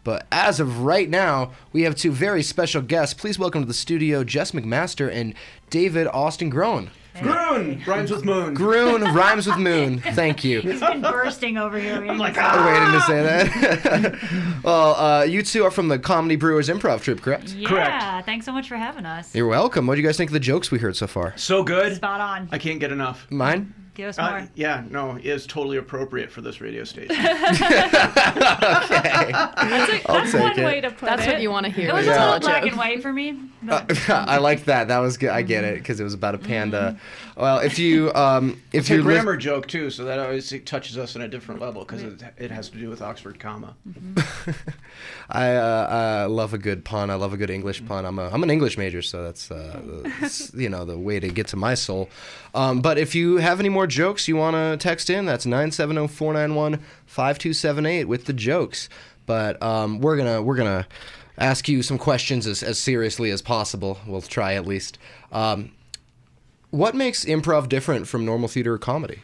But as of right now, we have two very special guests. Please welcome to the studio Jess McMaster and David Austin Groen. Groen rhymes with moon. Groen rhymes with moon. Thank you. He's been bursting over here. I'm like, Waiting to say that. Well, you two are from the Comedy Brewers Improv Troupe, correct? Yeah, Correct. thanks so much for having us. You're welcome. What do you guys think of the jokes we heard so far? So good. Spot on. I can't get enough. Mine? Give us more. Yeah, no, it is totally appropriate for this radio station. Okay. That's take one it. way to put it. That's what you want to hear. It was when a you tell little black joke. and white for me. But I like that. That was good. I get it because it was about a panda. Well, if you It's a grammar joke, too, so that always touches us on a different level because it has to do with Oxford comma. I love a good pun. I love a good English pun. I'm an English major, so that's the way to get to my soul. But if you have any more jokes you want to text in, that's 970-491-5278 with the jokes. But we're gonna ask you some questions as seriously as possible. We'll try at least. What makes improv different from normal theater or comedy?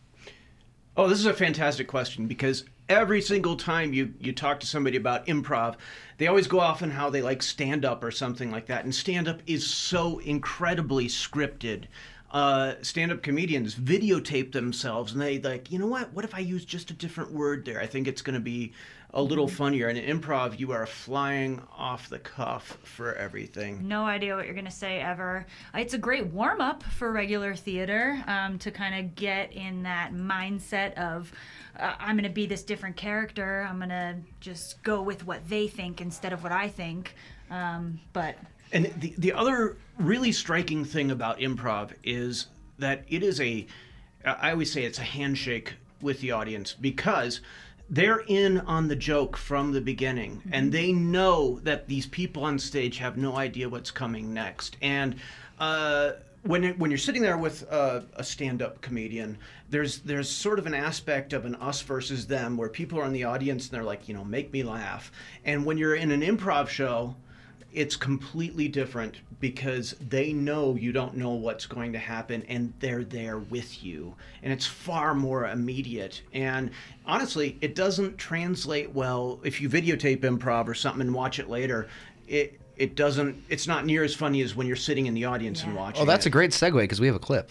Oh, this is a fantastic question because every single time you talk to somebody about improv, they always go off on how they like stand-up or something like that. And stand-up is so incredibly scripted. Stand-up comedians videotape themselves and they like, you know what if I use just a different word there? I think it's going to be a little funnier. And in improv, you are flying off the cuff for everything. no idea what you're going to say ever. It's a great warm-up for regular theater to kind of get in that mindset of I'm going to be this different character. I'm going to just go with what they think instead of what I think. But And the other really striking thing about improv is that it is I always say it's a handshake with the audience because they're in on the joke from the beginning and they know that these people on stage have no idea what's coming next. And when you're sitting there with a stand-up comedian, there's sort of an aspect of an us versus them where people are in the audience and they're like, make me laugh. And when you're in an improv show, it's completely different because they know you don't know what's going to happen and they're there with you. And it's far more immediate. And honestly, it doesn't translate well if you videotape improv or something and watch it later. It's not near as funny as when you're sitting in the audience and watching. Oh, that's it. a great segue because we have a clip.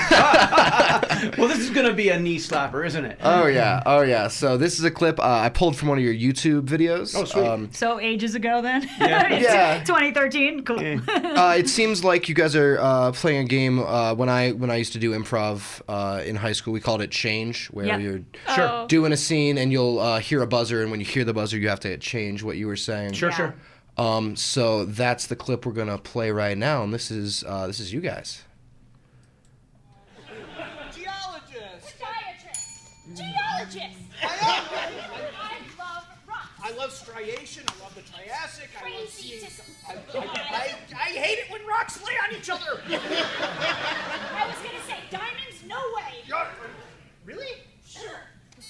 Well, this is going to be a knee slapper, isn't it? Oh yeah. So this is a clip I pulled from one of your YouTube videos. Oh, sweet. so ages ago then? Yeah. It's Yeah. 2013? Cool. It seems like you guys are playing a game. When I used to do improv in high school, we called it Change, where Yeah. you're Sure. doing a scene and you'll hear a buzzer, and when you hear the buzzer, you have to change what you were saying. Sure, Yeah. sure. So that's the clip we're gonna play right now, and this is you guys. Geologist. Podiatrist. Geologist. I love rocks. I love striation. I love the Triassic. I love Crazy seeing. to I hate it when rocks lay on each other. I was gonna say diamonds, no way. Really? Sure.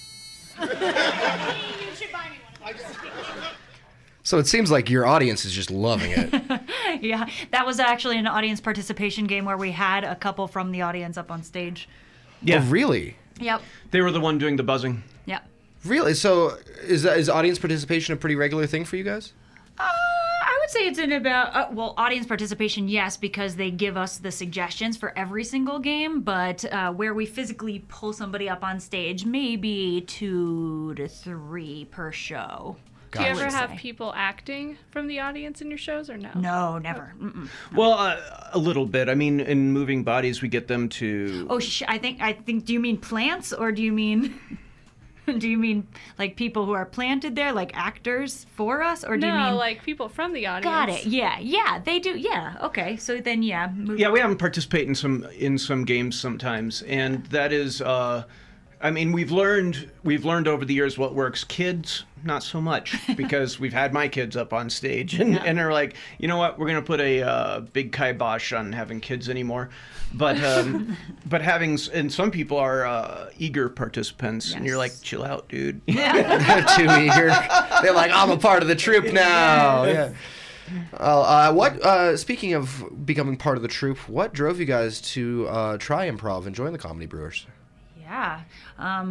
You should buy me one of those. So it seems like your audience is just loving it. Yeah, that was actually an audience participation game where we had a couple from the audience up on stage. Yeah. Oh, really? Yep. They were the one doing the buzzing. Yep. Really? So is audience participation a pretty regular thing for you guys? I would say it's in about, audience participation, yes, because they give us the suggestions for every single game, but where we physically pull somebody up on stage, maybe 2 to 3 per show. Do you ever would have say. people acting from the audience in your shows or no? No, never. Mm-mm. Well, a little bit. I mean, in Moving Bodies, we get them to. Oh, I think. Do you mean plants, or do you mean like people who are planted there, like actors for us, or do you No, mean like people from the audience. Got it. Yeah, they do. Yeah, okay. So then, yeah. Yeah, we have them participate in some games sometimes, and that is. I mean, we've learned over the years what works. Kids, not so much, because we've had my kids up on stage, and they're like, you know what, we're gonna put a big kibosh on having kids anymore, but and some people are eager participants, and you're like, chill out, dude. They're too eager. They're like, I'm a part of the troupe now. Yeah. Well, speaking of becoming part of the troupe, what drove you guys to try improv and join the Comedy Brewers? Yeah.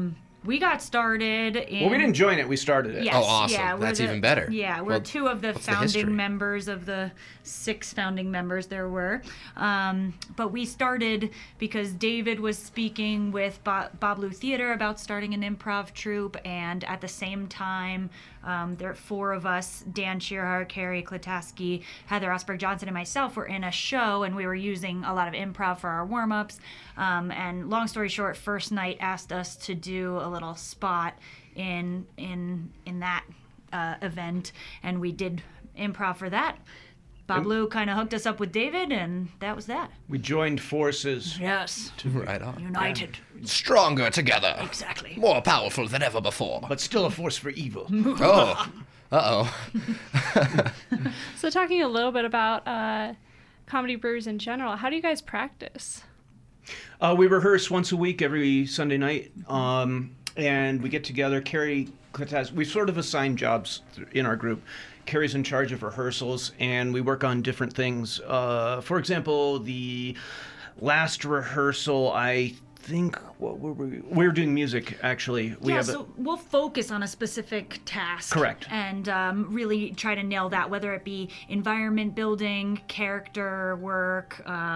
We got started in. Well, we didn't join it. We started it. Yes, Oh, awesome. Yeah, we're That's even better. Yeah, we're Well, two of the what's the history? founding members of the 6 founding members there were. But we started because David was speaking with Bob Lou Theater about starting an improv troupe, and at the same time, there are 4 of us, Dan Shearhart, Carrie Klataski, Heather Osberg Johnson, and myself were in a show, and we were using a lot of improv for our warm-ups. And long story short, first night asked us to do a little spot in that event, and we did improv for that. Bob Lou kind of hooked us up with David, and that was that. We joined forces. Yes. Right on. United. Stronger together. Exactly. More powerful than ever before. But still a force for evil. Oh. Uh-oh. So talking a little bit about Comedy Brewers in general, how do you guys practice? We rehearse once a week every Sunday night, and we get together. Carrie Klataski, we sort of assign jobs in our group. Carrie's in charge of rehearsals, and we work on different things. For example, the last rehearsal, I think, what were we? We were doing music, actually. So we'll focus on a specific task. Correct. And really try to nail that, whether it be environment building, character work,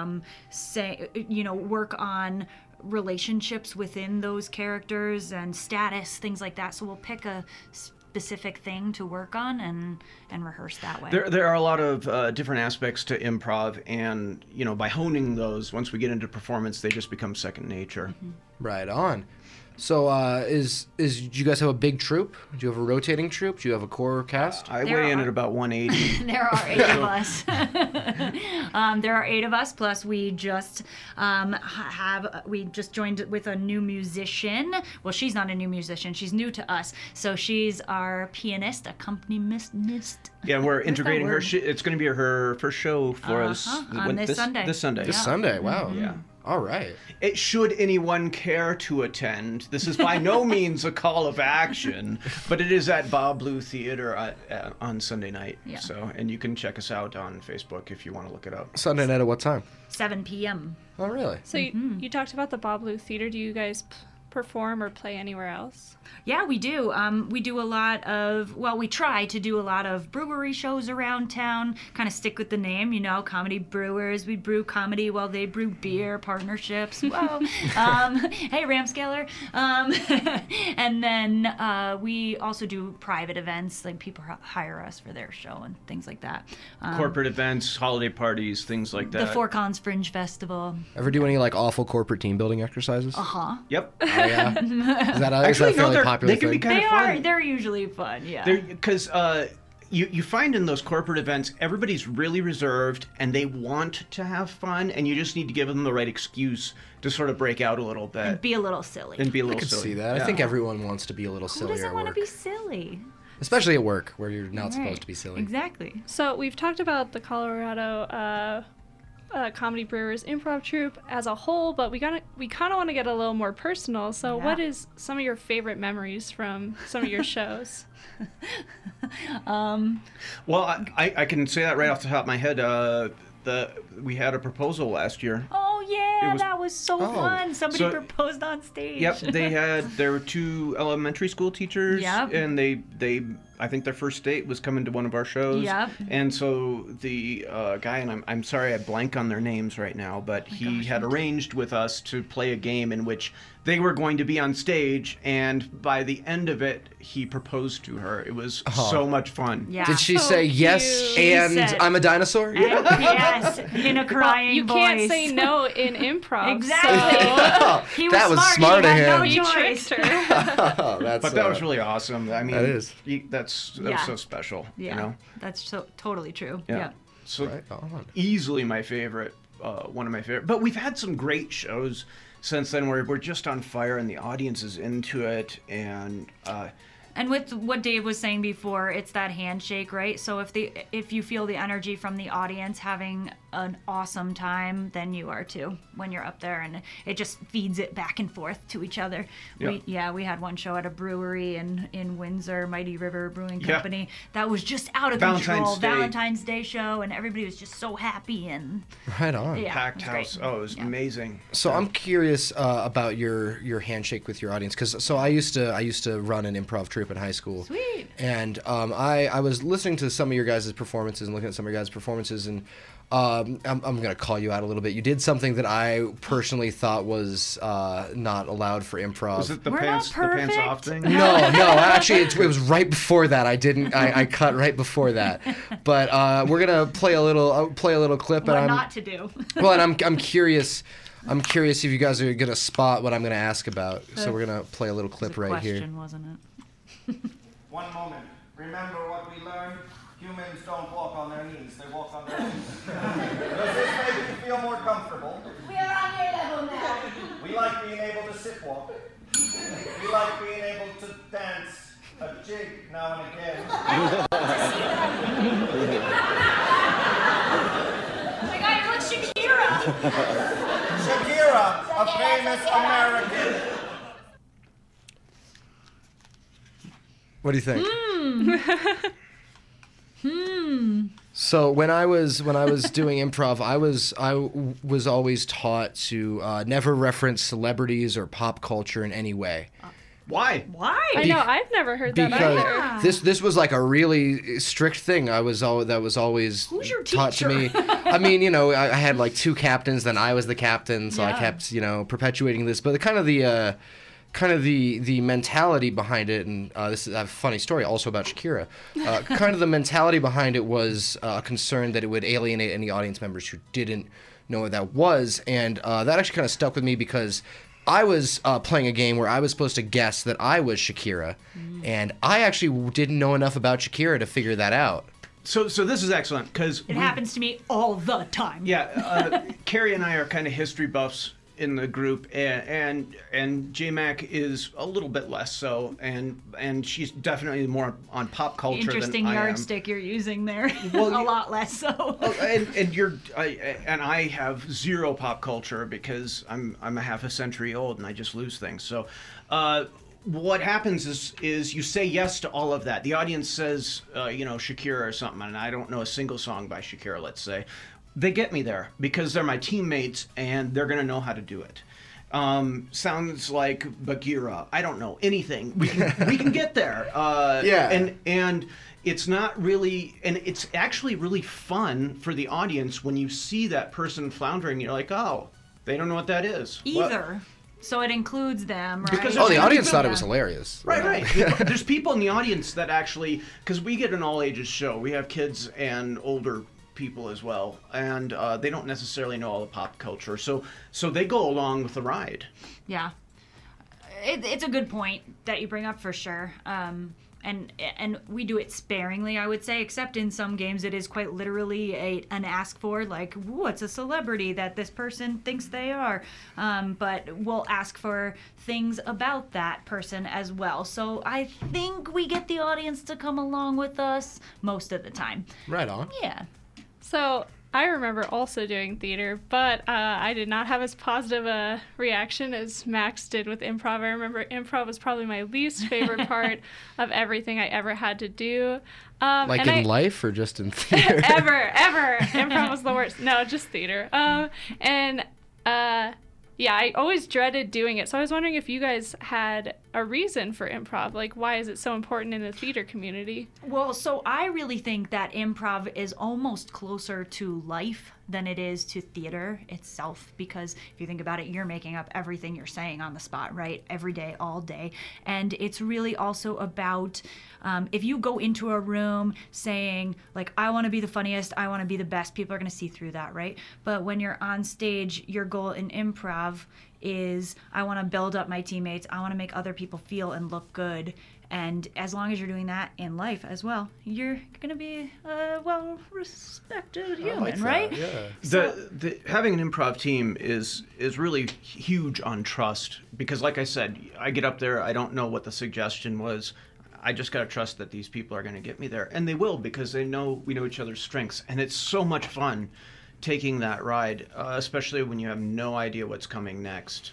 work on relationships within those characters and status, things like that. So we'll pick a specific thing to work on and rehearse that way. There are a lot of different aspects to improv, and by honing those, once we get into performance, they just become second nature. Mm-hmm. Right on. So, do you guys have a big troupe? Do you have a rotating troupe? Do you have a core cast? I There weigh in are- at about 180. There are 8 of us. There are 8 of us. Plus, we just joined with a new musician. Well, she's not a new musician. She's new to us. So she's our pianist, accompanist. Yeah, we're integrating her. word. It's going to be her first show for us on this Sunday. This Sunday. This Sunday. Wow. Yeah. All right. It should anyone care to attend. This is by no means a call of action, but it is at Bob Lou Theater on Sunday night. Yeah. So, and you can check us out on Facebook if you want to look it up. Sunday night at what time? 7 p.m. Oh, really? So you talked about the Bob Lou Theater. Do you guys perform or play anywhere else? Yeah, we do. We do a lot of, we try to do a lot of brewery shows around town, kind of stick with the name, Comedy Brewers. We brew comedy while they brew beer, partnerships. Whoa. Hey, Ramscaler. And then we also do private events, like people hire us for their show and things like that. Corporate events, holiday parties, things like that. The Four Cons Fringe Festival. Ever do any awful corporate team building exercises? Uh-huh. Yep. Oh, yeah. Is that Actually, a fairly no, popular they can be thing? kind of fun. They're usually fun, yeah. Because you find in those corporate events, everybody's really reserved and they want to have fun, and you just need to give them the right excuse to sort of break out a little bit And be a little silly. and be a I little could silly. see that. Yeah. I think everyone wants to be a little Who sillier doesn't at want to work. be silly? Especially at work, where you're not Right. supposed to be silly. Exactly. So we've talked about the Colorado Comedy Brewers improv troupe as a whole, but we kind of want to get a little more personal. So Yeah. what is some of your favorite memories from some of your shows? Well, I can say that right off the top of my head. We had a proposal last year. Oh yeah, was- that was so Oh. fun. Somebody So- proposed on stage. Yep, there were 2 elementary school teachers, Yep. and they I think their first date was coming to one of our shows. Yep. And so the guy, and I'm sorry I blank on their names right now, but he had arranged with us to play a game in which they were going to be on stage, and by the end of it, he proposed to her. It was so much fun. Yeah. Did she So say yes cute. and She said- I'm a dinosaur? Yes, in a crying You voice. can't say no in improv. Exactly. So He That was smart. smart He of had no him. you choice. tricked her. Oh, that's, But that was really awesome. I mean, That is. that was Yeah. so special. Yeah, You know? that's so totally true. Yeah. Yeah. So right on. easily my favorite, one of my favorite. But we've had some great shows since then where we're just on fire and the audience is into it. And And with what Dave was saying before, it's that handshake, right? So if you feel the energy from the audience having an awesome time, then you are too when you're up there, and it just feeds it back and forth to each other. We had one show at a brewery in Windsor, Mighty River Brewing Company. That was just out of control. Valentine's Day show, and everybody was just so happy and right on. Yeah, Packed house. Oh, it was amazing. So I'm curious about your handshake with your audience, because I used to run an improv troupe in high school. Sweet. And I was listening to some of your guys' performances and looking at some of your guys' performances, and I'm going to call you out a little bit. You did something that I personally thought was not allowed for improv. Was it the We're pants not off thing? No, actually, it was right before that. I cut right before that. But we're gonna play a little clip. What and not to do. Well, and I'm curious. I'm curious if you guys are gonna spot what I'm gonna ask about. So we're gonna play a little clip right here. Question, wasn't it? One moment. Remember what we learned? Humans don't walk on their knees, they walk on their knees. Does this make you feel more comfortable? We're on your level now. We like being able to sit walk. We like being able to dance a jig now and again. My God, you're like Shakira. Shakira, a famous American. What do you think? So when I was doing improv, I was always taught to never reference celebrities or pop culture in any way. Why? I know, I've never heard that either. Because this was like a really strict thing. That was always Who's your taught to me. teacher? I mean, I had like two captains, then I was the captain, so I kept perpetuating this. But the mentality behind it, and this is a funny story also about Shakira. Kind of the mentality behind it was a concern that it would alienate any audience members who didn't know what that was, and that actually kind of stuck with me because I was playing a game where I was supposed to guess that I was Shakira, and I actually didn't know enough about Shakira to figure that out. So this is excellent because It happens to me all the time. Yeah, Carrie and I are kind of history buffs in the group, and J-Mac is a little bit less so, and she's definitely more on pop culture Interesting than I am. yardstick you're using there. Well, a lot less so. And I have zero pop culture because I'm a half a century old and I just lose things. So what happens is you say yes to all of that. The audience says Shakira or something, and I don't know a single song by Shakira, let's say. They get me there because they're my teammates and they're going to know how to do it. Sounds like Bagheera. I don't know anything. We can get there. And it's not really, and it's actually really fun for the audience when you see that person floundering. You're like, oh, they don't know what that is. Either. So it includes them, right? Because Oh, the audience thought it Yeah. was hilarious. Right. There's people in the audience that actually, because we get an all ages show. We have kids and older people as well, and they don't necessarily know all the pop culture, so they go along with the ride. Yeah. It's a good point that you bring up for sure. And we do it sparingly, I would say, except in some games it is quite literally an ask for, like, what's a celebrity that this person thinks they are? But we'll ask for things about that person as well. So I think we get the audience to come along with us most of the time. Right on. Yeah. So I remember also doing theater, but I did not have as positive a reaction as Max did with improv. I remember improv was probably my least favorite part of everything I ever had to do. Like in life or just in theater? ever. Improv was the worst. No, just theater. Yeah, I always dreaded doing it. So I was wondering if you guys had a reason for improv. Like, why is it so important in the theater community? Well, so I really think that improv is almost closer to life than it is to theater itself, because if you think about it, you're making up everything you're saying on the spot, right? Every day, all day. And it's really also about if you go into a room saying, like, I want to be the funniest, I want to be the best, people are going to see through that, right? But when you're on stage, your goal in improv is, I want to build up my teammates, I want to make other people feel and look good. And as long as you're doing that in life as well, you're going to be a well-respected human, right? Yeah. The having an improv team is really huge on trust, because like I said, I get up there, I don't know what the suggestion was. I just got to trust that these people are going to get me there. And they will, because we know each other's strengths. And it's so much fun taking that ride, especially when you have no idea what's coming next.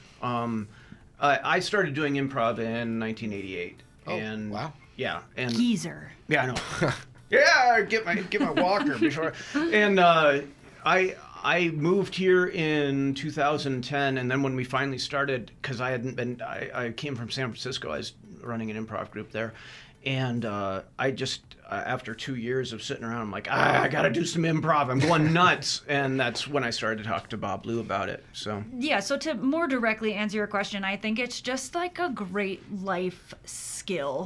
I started doing improv in 1988. Oh, and wow. Yeah. And Geezer. yeah, I know. Yeah, get my walker before. And I moved here in 2010, and then when we finally started, because I came from San Francisco. I was running an improv group there, and I just after 2 years of sitting around, I'm like, I got to do some improv. I'm going nuts, and that's when I started to talk to Bob Blue about it. So Yeah, so to more directly answer your question, I think it's just like a great life skill.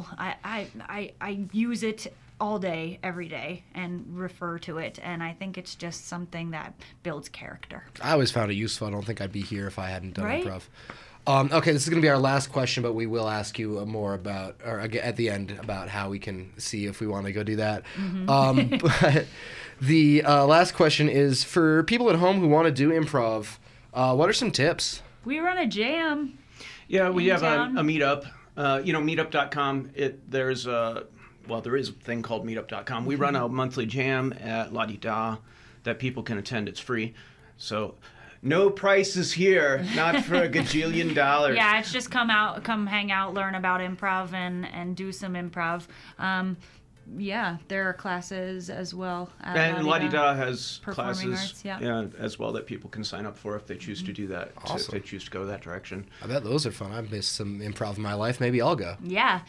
I use it all day, every day, and refer to it, and I think it's just something that builds character. I always found it useful. I don't think I'd be here if I hadn't done Right? improv. Okay, this is going to be our last question, but we will ask you more about, or at the end, about how we can see if we want to go do that. But the last question is for people at home who want to do improv. What are some tips? We run a jam. yeah, we In have a town. meetup. Meetup.com. There is a thing called Meetup.com. We run a monthly jam at La Di Da that people can attend. It's free. So no prices here, not for a gajillion dollars. Yeah, it's just come hang out, learn about improv, and do some improv. Yeah, there are classes as well. At And La Di Da has Performing classes arts, yeah. as well that people can sign up for if they choose to do that, Awesome. if they choose to go that direction. I bet those are fun. I've missed some improv in my life. Maybe I'll go. Yeah.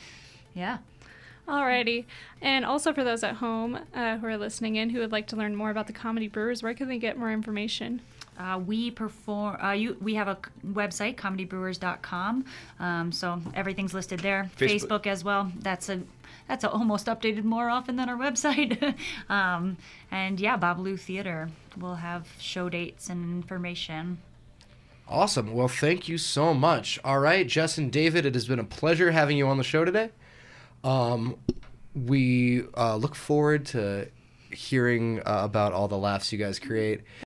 Alrighty. And also for those at home who are listening in who would like to learn more about the Comedy Brewers, where can they get more information? We perform. We have a website, comedybrewers.com. So everything's listed there. Facebook. Facebook as well. That's almost updated more often than our website. And yeah, Babalu Theater. We'll have show dates and information. Awesome. Well, thank you so much. All right, Jess and David, it has been a pleasure having you on the show today. We look forward to hearing about all the laughs you guys create.